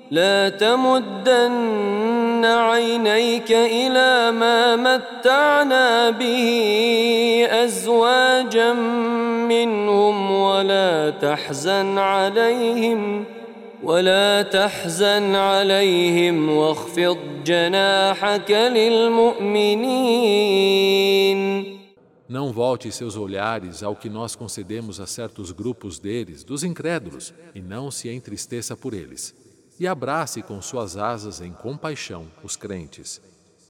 لا تمدن عينيك إلى ما متعنا به أزواجا منهم ولا تحزن عليهم واخفض جناحك للمؤمنين. Não volte seus olhares ao que nós concedemos a certos grupos deles, dos incrédulos, e não se entristeça por eles. E abrace com suas asas em compaixão os crentes.